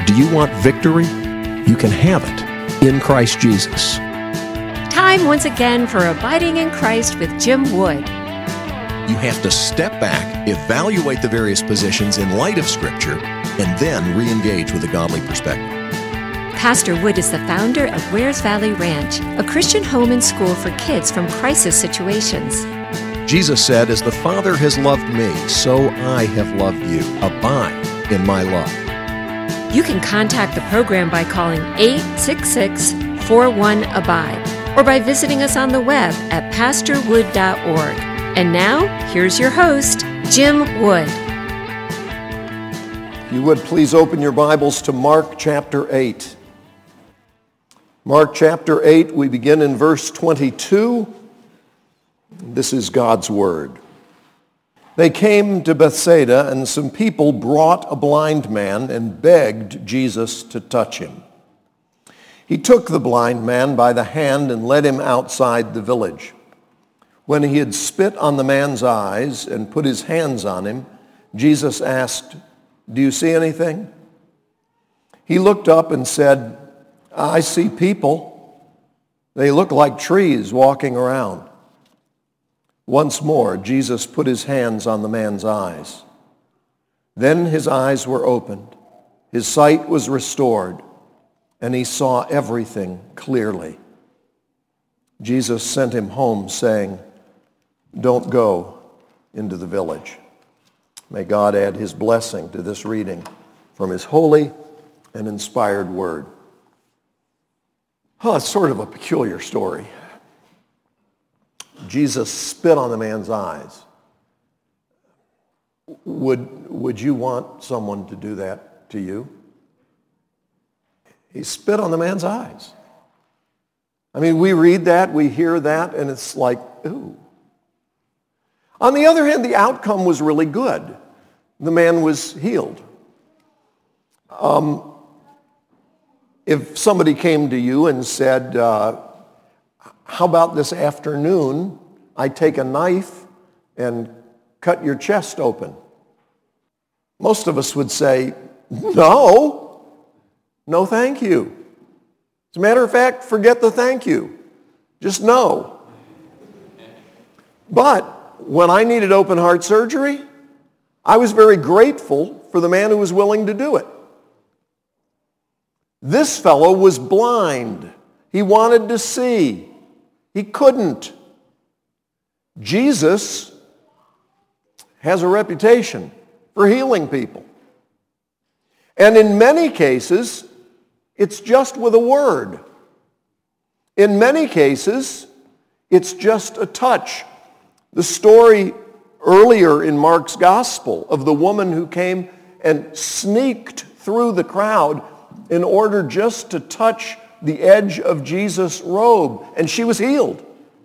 Do you want victory? You can have it in Christ Jesus. Time once again for Abiding in Christ with Jim Wood. You have to step back, evaluate the various positions in light of Scripture, and then re-engage with a godly perspective. Pastor Wood is the founder of Wares Valley Ranch, a Christian home and school for kids from crisis situations. Jesus said, "As the Father has loved me, so I have loved you. Abide in my love." You can contact the program by calling 866-41-ABIDE or by visiting us on the web at pastorwood.org. And now, here's your host, Jim Wood. If you would please open your Bibles to Mark chapter 8. Mark chapter 8, we begin in verse 22. This is God's word. They came to Bethsaida, and some people brought a blind man and begged Jesus to touch him. He took the blind man by the hand and led him outside the village. When he had spit on the man's eyes and put his hands on him, Jesus asked, "Do you see anything?" He looked up and said, "I see people. They look like trees walking around." Once more, Jesus put his hands on the man's eyes. Then his eyes were opened, his sight was restored, and he saw everything clearly. Jesus sent him home, saying, "Don't go into the village." May God add his blessing to this reading from his holy and inspired word. It's sort of a peculiar story. Jesus spit on the man's eyes. Would you want someone to do that to you? He spit on the man's eyes. I mean, we read that, we hear that, and it's like, ooh. On the other hand, the outcome was really good. The man was healed. If somebody came to you and said, how about this afternoon, I take a knife and cut your chest open? Most of us would say, no thank you. As a matter of fact, forget the thank you. Just no. But when I needed open heart surgery, I was very grateful for the man who was willing to do it. This fellow was blind. He wanted to see. He couldn't. Jesus has a reputation for healing people. And in many cases, it's just with a word. In many cases, it's just a touch. The story earlier in Mark's gospel of the woman who came and sneaked through the crowd in order just to touch the edge of Jesus' robe, and she was healed.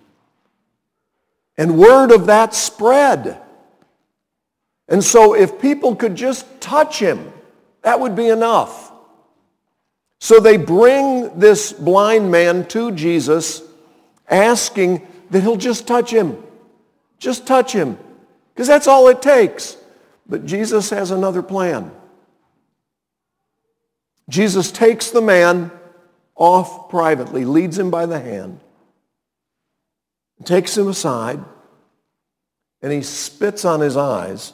And word of that spread. And so if people could just touch him, that would be enough. So they bring this blind man to Jesus, asking that he'll just touch him. Just touch him. Because that's all it takes. But Jesus has another plan. Jesus takes the man off privately, leads him by the hand, takes him aside, and he spits on his eyes.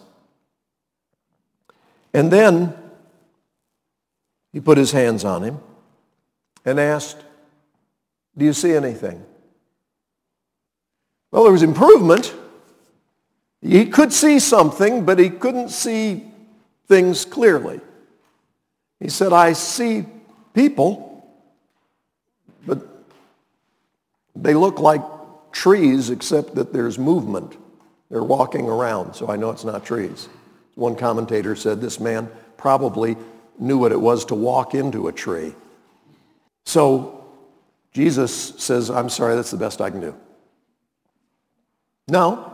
And then he put his hands on him and asked, "Do you see anything?" Well, there was improvement. He could see something, but he couldn't see things clearly. He said, "I see people, but they look like trees except that there's movement. They're walking around, so I know it's not trees." One commentator said this man probably knew what it was to walk into a tree. So Jesus says, "I'm sorry, that's the best I can do." No.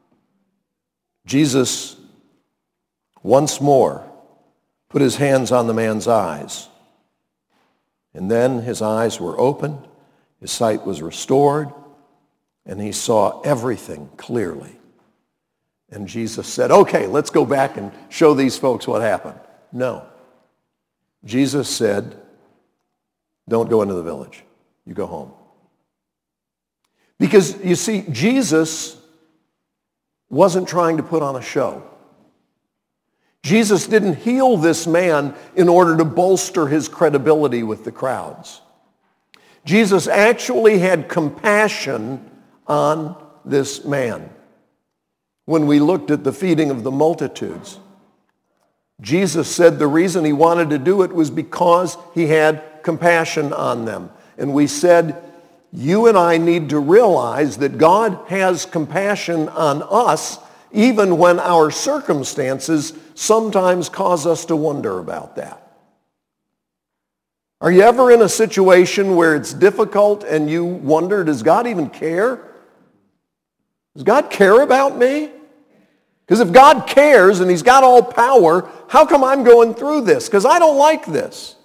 Jesus once more put his hands on the man's eyes. And then his eyes were opened, his sight was restored, and he saw everything clearly. And Jesus said, "Okay, let's go back and show these folks what happened." No. Jesus said, don't go into the village. You go home. Because, you see, Jesus wasn't trying to put on a show. Jesus didn't heal this man in order to bolster his credibility with the crowds. Jesus actually had compassion on this man. When we looked at the feeding of the multitudes, Jesus said the reason he wanted to do it was because he had compassion on them. And we said, you and I need to realize that God has compassion on us even when our circumstances sometimes cause us to wonder about that. Are you ever in a situation where it's difficult and you wonder, does God even care? Does God care about me? Because if God cares and he's got all power, how come I'm going through this? Because I don't like this.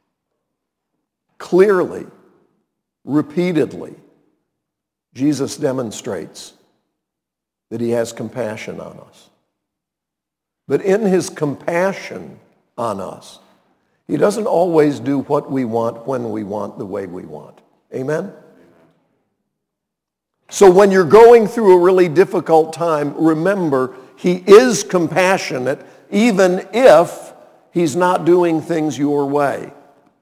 Clearly, repeatedly, Jesus demonstrates that he has compassion on us. But in his compassion on us, he doesn't always do what we want, when we want, the way we want. Amen? So when you're going through a really difficult time, remember, he is compassionate even if he's not doing things your way.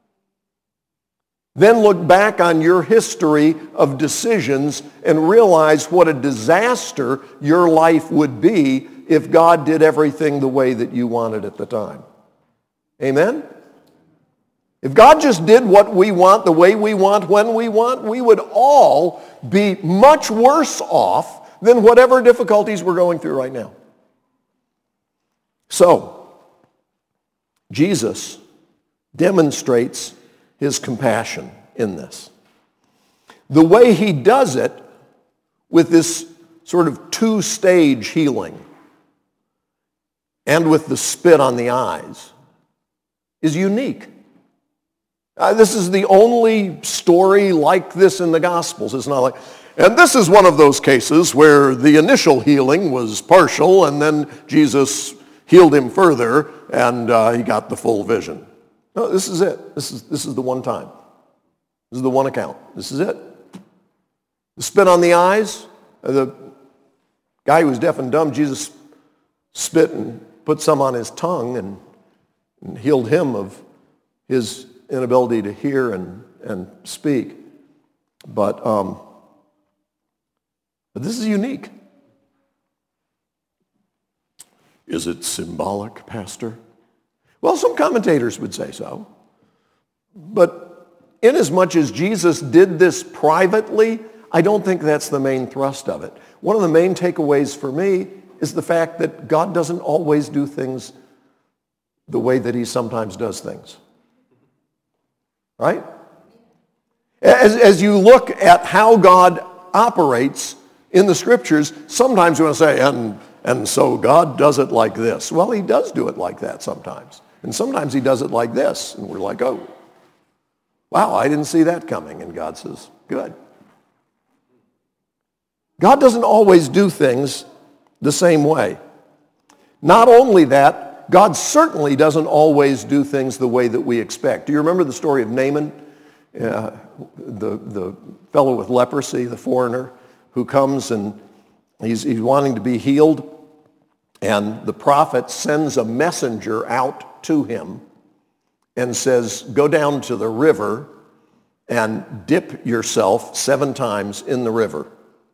Then look back on your history of decisions and realize what a disaster your life would be if God did everything the way that you wanted at the time. Amen? If God just did what we want, the way we want, when we want, we would all be much worse off than whatever difficulties we're going through right now. So, Jesus demonstrates his compassion in this. The way he does it with this sort of two-stage healing and with the spit on the eyes is unique. This is the only story like this in the Gospels. It's not like, and this is one of those cases where the initial healing was partial and then Jesus healed him further and he got the full vision. No, this is it. This is the one time. This is the one account. This is it. The spit on the eyes, the guy who was deaf and dumb, Jesus spit and put some on his tongue and healed him of his inability to hear and speak. But this is unique. Is it symbolic, Pastor? Well, some commentators would say so. But inasmuch as Jesus did this privately, I don't think that's the main thrust of it. One of the main takeaways for me is the fact that God doesn't always do things the way that he sometimes does things. Right? As you look at how God operates in the Scriptures, sometimes you want to say, and so God does it like this. Well, he does do it like that sometimes. And sometimes he does it like this. And we're like, oh, wow, I didn't see that coming. And God says, good. God doesn't always do things the same way. Not only that, God certainly doesn't always do things the way that we expect. Do you remember the story of Naaman, the fellow with leprosy, the foreigner, who comes and he's wanting to be healed, and the prophet sends a messenger out to him and says, go down to the river and dip yourself 7 times in the river.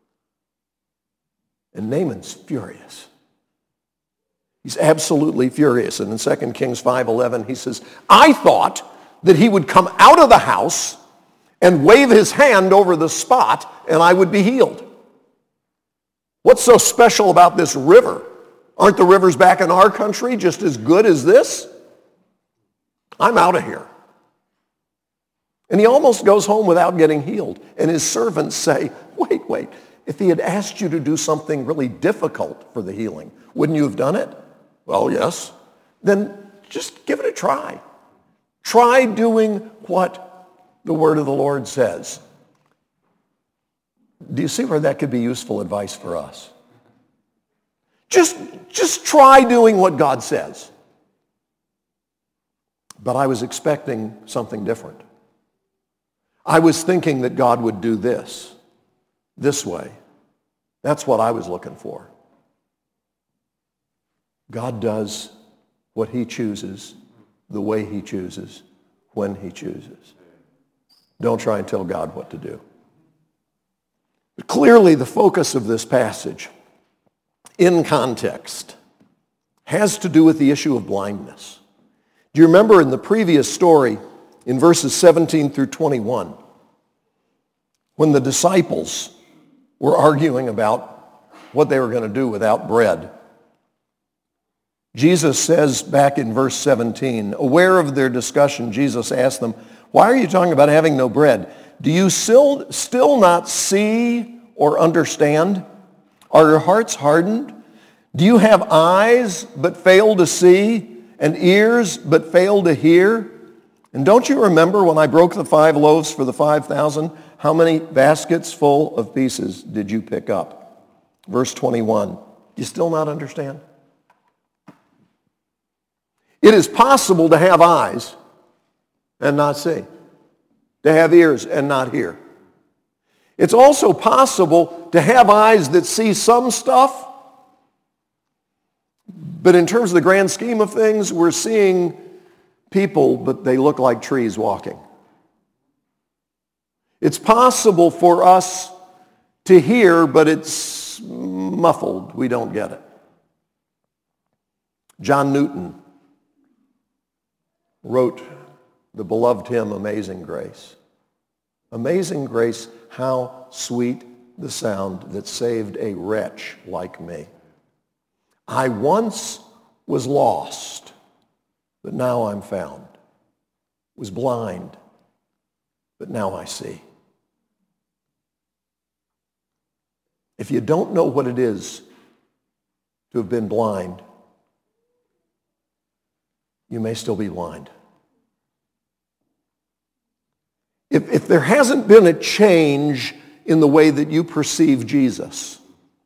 And Naaman's furious. He's absolutely furious. And in 2 Kings 5:11, he says, I thought that he would come out of the house and wave his hand over the spot and I would be healed. What's so special about this river? Aren't the rivers back in our country just as good as this? I'm out of here. And he almost goes home without getting healed. And his servants say, wait. If he had asked you to do something really difficult for the healing, wouldn't you have done it? Well, yes. Then just give it a try. Try doing what the word of the Lord says. Do you see where that could be useful advice for us? Just try doing what God says. But I was expecting something different. I was thinking that God would do this way. That's what I was looking for. God does what he chooses, the way he chooses, when he chooses. Don't try and tell God what to do. But clearly, the focus of this passage, in context, has to do with the issue of blindness. Do you remember in the previous story, in verses 17 through 21, when the disciples were arguing about what they were going to do without bread? Jesus says back in verse 17, aware of their discussion, Jesus asked them, why are you talking about having no bread? Do you still not see or understand? Are your hearts hardened? Do you have eyes but fail to see, and ears but fail to hear? And don't you remember when I broke the 5 loaves for the 5,000? How many baskets full of pieces did you pick up? Verse 21. Do you still not understand? It is possible to have eyes and not see, to have ears and not hear. It's also possible to have eyes that see some stuff, but in terms of the grand scheme of things, we're seeing people, but they look like trees walking. It's possible for us to hear, but it's muffled. We don't get it. John Newton wrote the beloved hymn, Amazing Grace. Amazing grace, how sweet the sound that saved a wretch like me. I once was lost, but now I'm found. Was blind, but now I see. If you don't know what it is to have been blind, you may still be blind. If there hasn't been a change in the way that you perceive Jesus,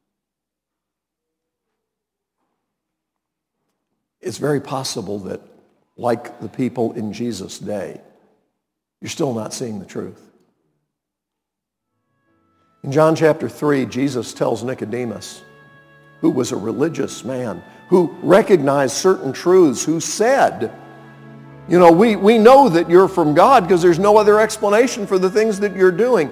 it's very possible that, like the people in Jesus' day, you're still not seeing the truth. In John chapter 3, Jesus tells Nicodemus, who was a religious man, who recognized certain truths, who said, you know, we know that you're from God because there's no other explanation for the things that you're doing.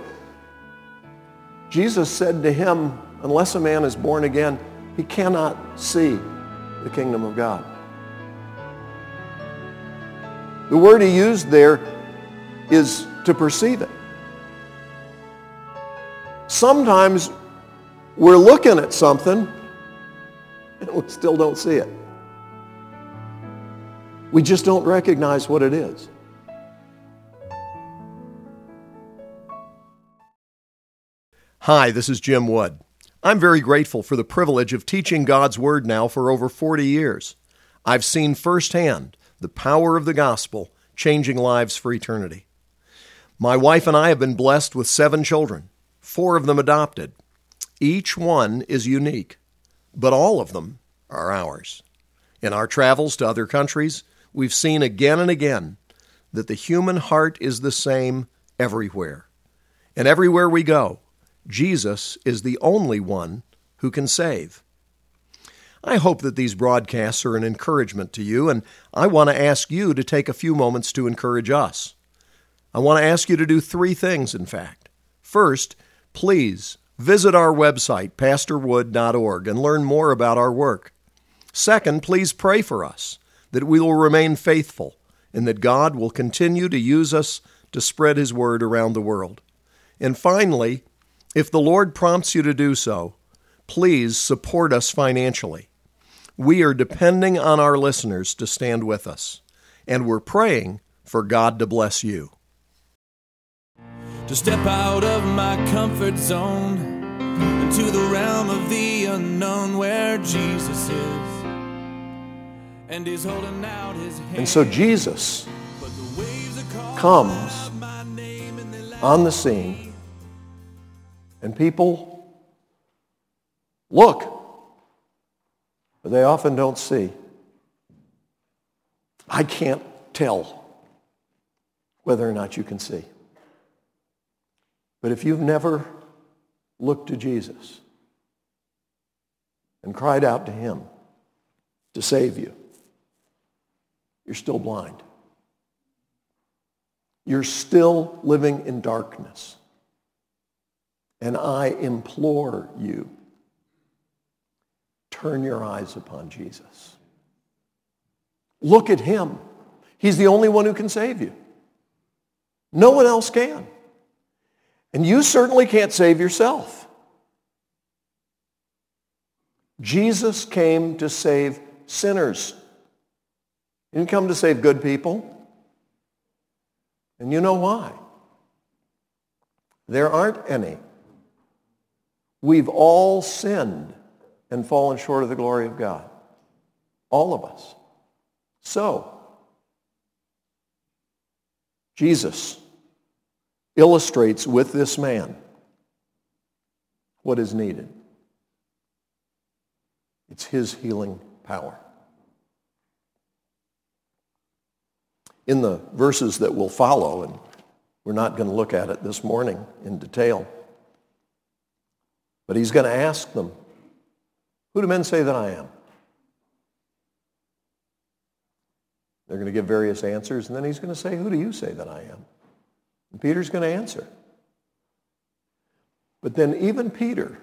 Jesus said to him, unless a man is born again, he cannot see the kingdom of God. The word he used there is to perceive it. Sometimes we're looking at something and we still don't see it. We just don't recognize what it is. Hi, this is Jim Wood. I'm very grateful for the privilege of teaching God's Word now for over 40 years. I've seen firsthand the power of the gospel changing lives for eternity. My wife and I have been blessed with 7 children, 4 of them adopted. Each one is unique, but all of them are ours. In our travels to other countries, we've seen again and again that the human heart is the same everywhere. And everywhere we go, Jesus is the only one who can save. I hope that these broadcasts are an encouragement to you, and I want to ask you to take a few moments to encourage us. I want to ask you to do 3 things, in fact. First, please visit our website, pastorwood.org, and learn more about our work. Second, please pray for us, that we will remain faithful, and that God will continue to use us to spread His word around the world. And finally, if the Lord prompts you to do so, please support us financially. We are depending on our listeners to stand with us, and we're praying for God to bless you. To step out of my comfort zone into the realm of the unknown where Jesus is, and He's holding out His hand. And so Jesus comes on the scene, and people look, but they often don't see. I can't tell whether or not you can see. But if you've never looked to Jesus and cried out to him to save you, you're still blind. You're still living in darkness. And I implore you, turn your eyes upon Jesus. Look at him. He's the only one who can save you. No one else can. And you certainly can't save yourself. Jesus came to save sinners. He didn't come to save good people. And you know why? There aren't any. We've all sinned and fallen short of the glory of God. All of us. So, Jesus illustrates with this man what is needed. It's his healing power. In the verses that will follow, and we're not going to look at it this morning in detail, but he's going to ask them, who do men say that I am? They're going to give various answers, and then he's going to say, who do you say that I am? And Peter's going to answer. But then even Peter,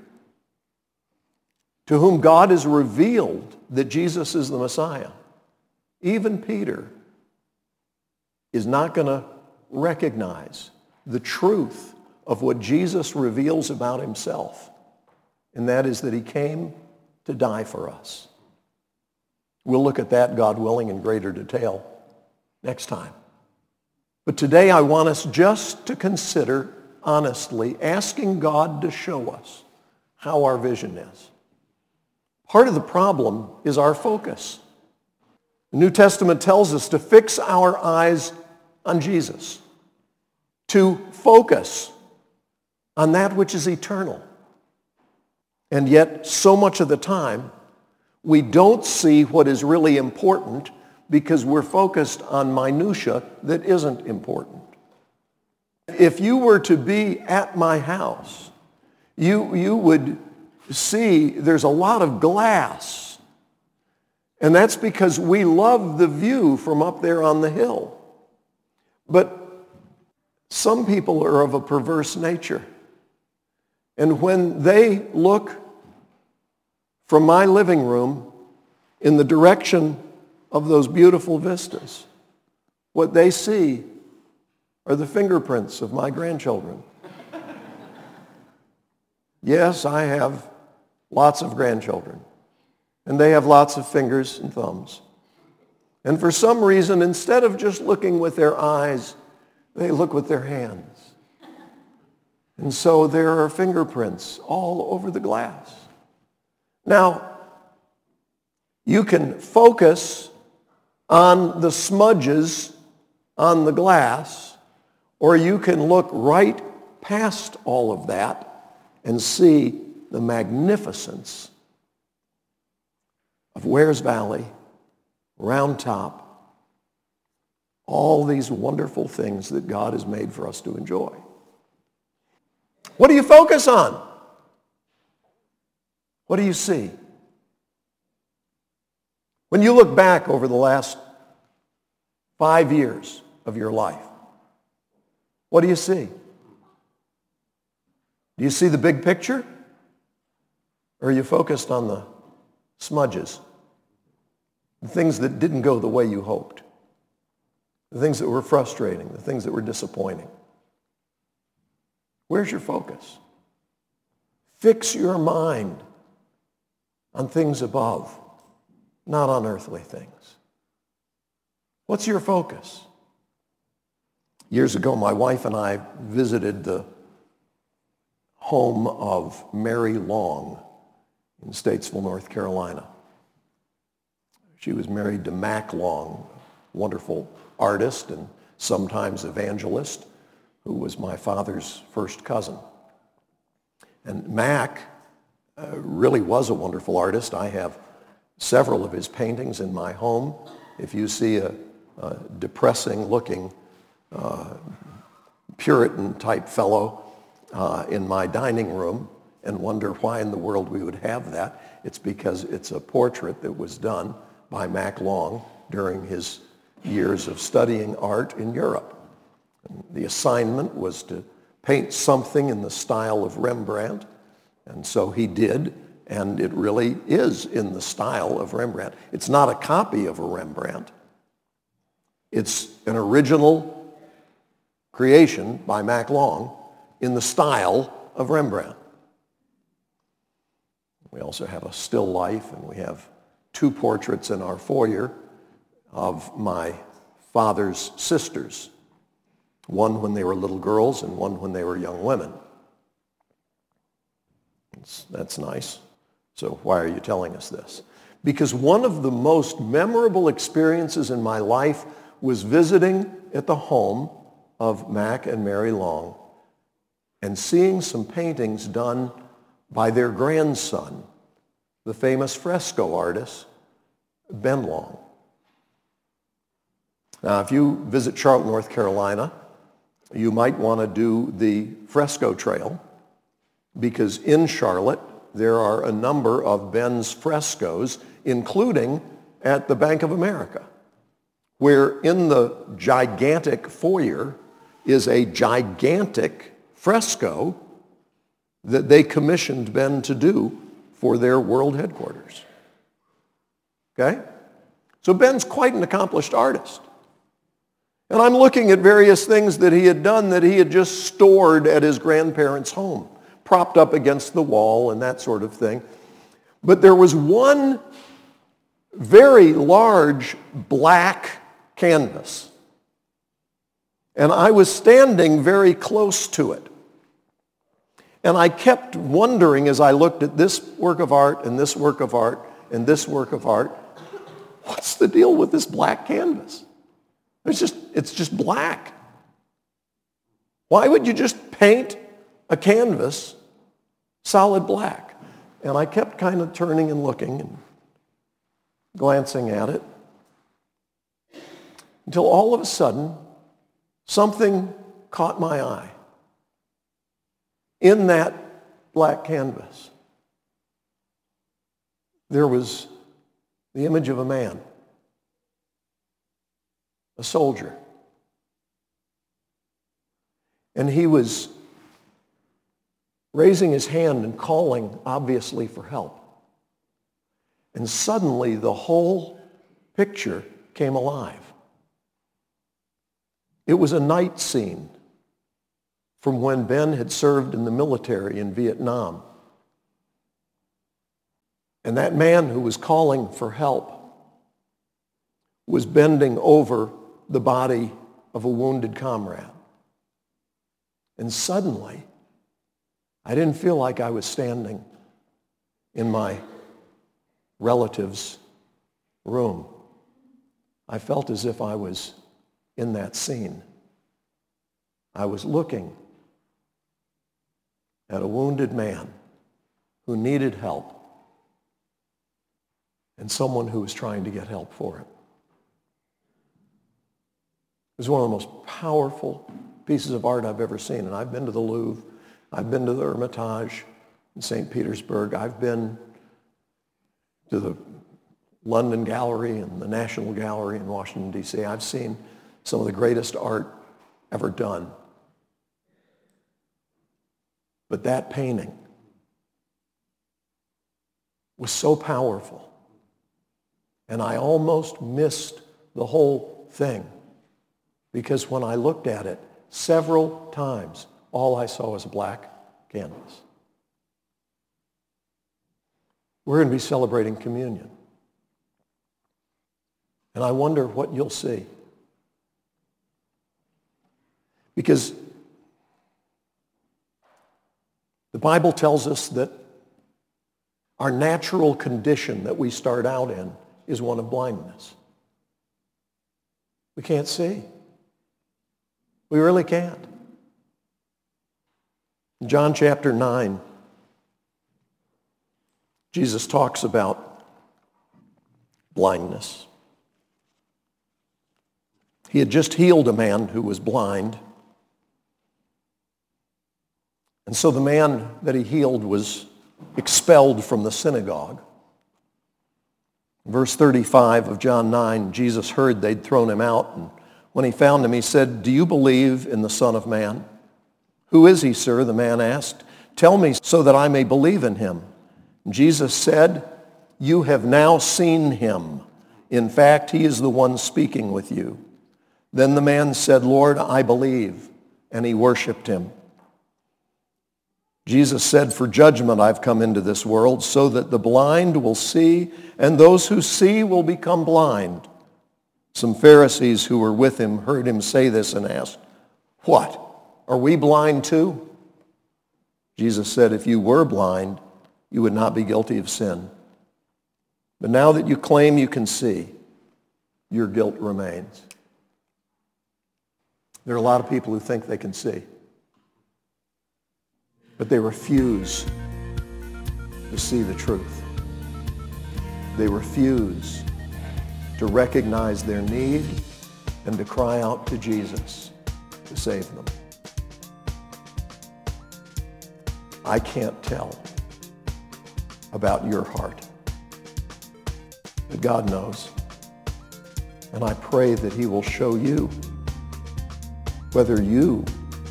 to whom God has revealed that Jesus is the Messiah, even Peter is not going to recognize the truth of what Jesus reveals about himself, and that is that he came to die for us. We'll look at that, God willing, in greater detail next time. But today I want us just to consider honestly asking God to show us how our vision is. Part of the problem is our focus. The New Testament tells us to fix our eyes on Jesus, to focus on that which is eternal. And yet, so much of the time, we don't see what is really important because we're focused on minutia that isn't important. If you were to be at my house, you would see there's a lot of glass. And that's because we love the view from up there on the hill. But some people are of a perverse nature. And when they look from my living room in the direction of those beautiful vistas, what they see are the fingerprints of my grandchildren. Yes, I have lots of grandchildren, and they have lots of fingers and thumbs. And for some reason, instead of just looking with their eyes, they look with their hands. And so there are fingerprints all over the glass. Now, you can focus on the smudges on the glass, or you can look right past all of that and see the magnificence of Wares Valley, Round Top, all these wonderful things that God has made for us to enjoy. What do you focus on? What do you see? When you look back over the last 5 years of your life, what do you see? Do you see the big picture? Or are you focused on the smudges? The things that didn't go the way you hoped. The things that were frustrating. The things that were disappointing. Where's your focus? Fix your mind on things above, not on earthly things. What's your focus? Years ago, my wife and I visited the home of Mary Long in Statesville, North Carolina. She was married to Mac Long, wonderful artist and sometimes evangelist, who was my father's first cousin. And Mac really was a wonderful artist. I have several of his paintings in my home. If you see a depressing-looking Puritan-type fellow in my dining room and wonder why in the world we would have that. It's because it's a portrait that was done by Mac Long during his years of studying art in Europe. And the assignment was to paint something in the style of Rembrandt, and so he did, and it really is in the style of Rembrandt. It's not a copy of a Rembrandt. It's an original creation by Mac Long in the style of Rembrandt. We also have a still life, and we have 2 portraits in our foyer of my father's sisters, one when they were little girls and one when they were young women. That's nice. So why are you telling us this? Because one of the most memorable experiences in my life was visiting at the home of Mac and Mary Long and seeing some paintings done by their grandson, the famous fresco artist, Ben Long. Now, if you visit Charlotte, North Carolina, you might want to do the fresco trail, because in Charlotte there are a number of Ben's frescoes, including at the Bank of America, where in the gigantic foyer is a gigantic fresco that they commissioned Ben to do for their world headquarters. Okay? So Ben's quite an accomplished artist. And I'm looking at various things that he had done that he had just stored at his grandparents' home, propped up against the wall and that sort of thing. But there was one very large black canvas, and I was standing very close to it. And I kept wondering as I looked at this work of art and this work of art and this work of art, what's the deal with this black canvas? It's just black. Why would you just paint a canvas solid black? And I kept kind of turning and looking and glancing at it until all of a sudden something caught my eye. In that black canvas, there was the image of a man, a soldier. And he was raising his hand and calling, obviously, for help. And suddenly the whole picture came alive. It was a night scene from when Ben had served in the military in Vietnam. And that man who was calling for help was bending over the body of a wounded comrade. And suddenly, I didn't feel like I was standing in my relative's room. I felt as if I was in that scene. I was looking at a wounded man who needed help and someone who was trying to get help for it. It was one of the most powerful pieces of art I've ever seen. And I've been to the Louvre. I've been to the Hermitage in St. Petersburg. I've been to the London Gallery and the National Gallery in Washington, D.C. I've seen some of the greatest art ever done. But that painting was so powerful, and I almost missed the whole thing, because when I looked at it several times, all I saw was a black canvas. We're going to be celebrating communion, and I wonder what you'll see. Because the Bible tells us that our natural condition that we start out in is one of blindness. We can't see. We really can't. In John chapter 9, Jesus talks about blindness. He had just healed a man who was blind. And so the man that he healed was expelled from the synagogue. Verse 35 of John 9, Jesus heard they'd thrown him out, and when he found him, he said, "Do you believe in the Son of Man?" "Who is he, sir?" the man asked. "Tell me so that I may believe in him." And Jesus said, "You have now seen him. In fact, he is the one speaking with you." Then the man said, "Lord, I believe," and he worshiped him. Jesus said, "For judgment I've come into this world, so that the blind will see, and those who see will become blind." Some Pharisees who were with him heard him say this and asked, "What? Are we blind too?" Jesus said, "If you were blind, you would not be guilty of sin. But now that you claim you can see, your guilt remains." There are a lot of people who think they can see, but they refuse to see the truth. They refuse to recognize their need and to cry out to Jesus to save them. I can't tell about your heart, but God knows. And I pray that he will show you whether you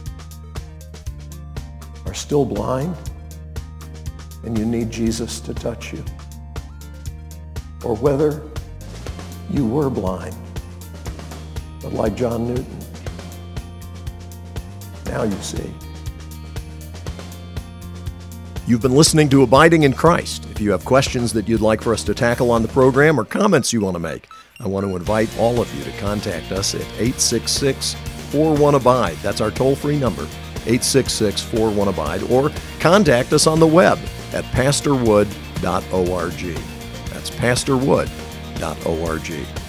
are still blind and you need Jesus to touch you, or whether you were blind, but like John Newton, now you see. You've been listening to Abiding in Christ. If you have questions that you'd like for us to tackle on the program or comments you want to make, I want to invite all of you to contact us at 866-41-ABIDE. That's our toll-free number, 866-41-ABIDE, or contact us on the web at pastorwood.org. That's pastorwood.org.